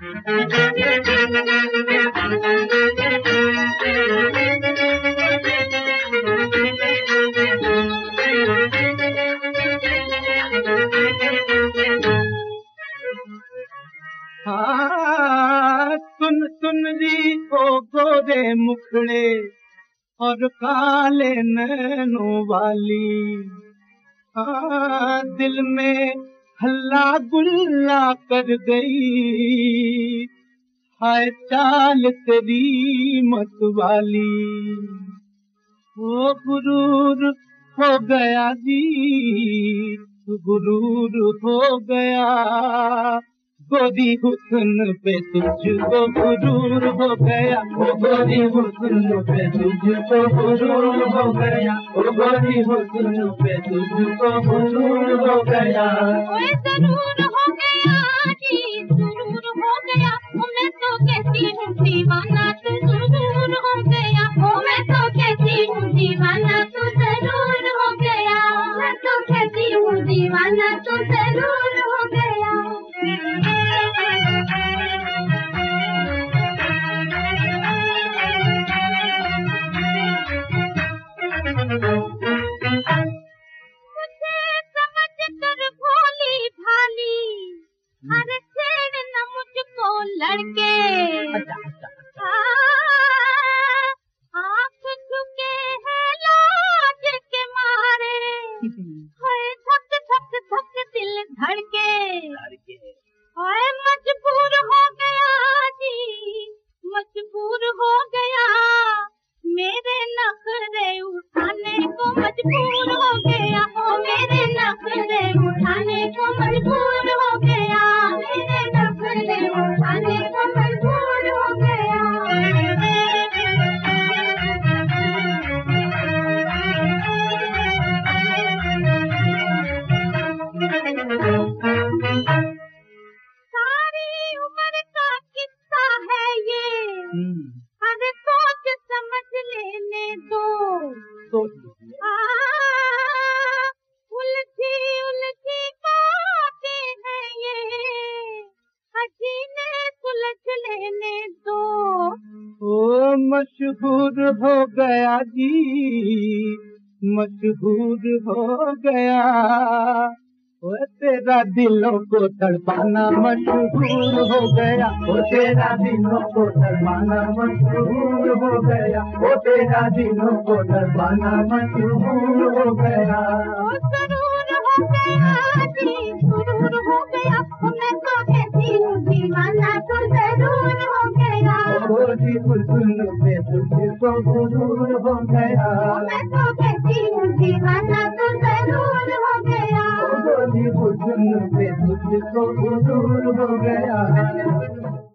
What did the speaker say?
सुन सुन री ओ गोरे मुखड़े और काले नैनों वाली, दिल में हल्ला गुल्ला कर गई, हाय चाल तेरी मत वाली। वो गुरूर हो गया जी, गुरूर हो गया, गोरी हुस्न पे तुझको गुरूर हो गया, ओ गोरी हुस्न पे तुझको गुरूर हो गया, ओ गोरी हुस्न पे तुझको गुरूर हो गया। ओए जरूर हो गया जी, जरूर हो गया, मैं तो कहती हूँ दीवाना तू जरूर हो गया, ओ मैं तो कहती हूँ दीवाना तू जरूर हो गया, मैं तो कहती हूँ दीवाना तू जरूर हो गया। मुझे समझ कर भोली भाली, अरे छेड़ न मुझको लड़के, आँख झुके हैं लाज के मारे, हाय धक धक धक दिल धड़के, हाय मजबूर हो गया जी, मजबूर हो गया, मेरे नखरे उठाने को मजबूर हो गया, ओ मेरे नखरे उठाने को मजबूर हो गया, मेरे नखरे उठाने को मजबूर हो गया। सारी उम्र का किस्सा है ये, अरे सोच समझ लेने दो, उलझी उलझी बातें हैं ये, हसीने सुलझ लेने दो। ओ मशहूर हो गया जी, मशहूर हो गया, ओ तेरा दिलों को तड़पाना मशहूर हो गया, ओ तेरा दिलों को तड़पाना मशहूर हो गया, ओ तेरा दिलों को तड़पाना मशहूर हो गया। ओ जरूर हो गया जी, जरूर हो गया, मैं तो कहती हूँ दीवाना तो जरूर हो गया, ओ जी हुस्न पे तुझको गुरूर हो गया, मैं तो कहती हूँ दीवाना तो जरूर हो गया, ओ जी हुस्न पे तुझको गुरूर हो गया।